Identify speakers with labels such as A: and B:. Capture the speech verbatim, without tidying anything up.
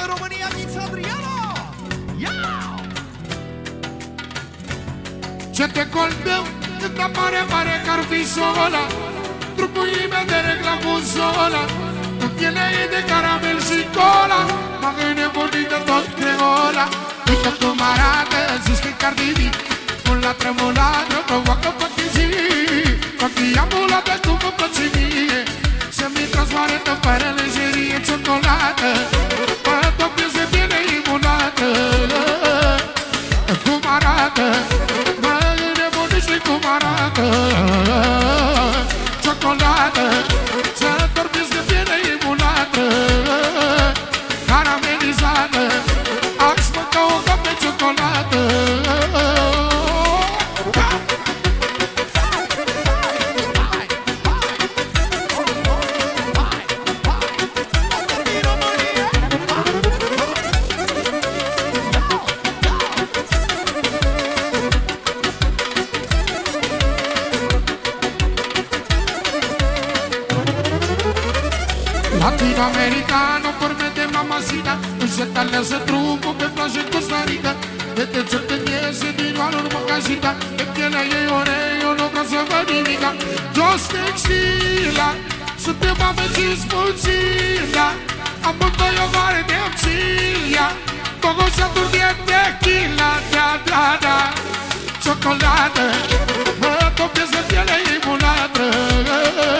A: România, Ghiță Adriano. Ia!
B: Ce te colbeu când apare mare că ar fi sola. Trupul de regla cu sola. Cu pielea e de caramel și cola. M-am înnebunit de tot creola. Uite cum arată, zici că-i Cardi B. Pun la tremolată, provoacă păchizii. Ochii ambulate cum mă place mie. Să-mi transparentă fără lejerie ciocolată. Pă tot piese bine imunată. Cum arată, mă înnebunește cum arată. Ciocolată, să tot piese bine imunată. Caramelizată, aș mânca o cap de ciocolată. Latinoamericano, por me de mamacita. Nu se talează trupul pe plajă în Costa Rica. De te cer când iese din valuri măcajita. Pe pielea ei orei, eu nu vreau să văd nimica. Jos textila, suntem amăgiți puțina. Amândoi o mare de obțilia. Togoșatul de tequila, da, da, da. Ciocolată, mă topesc de pielea ei bunată.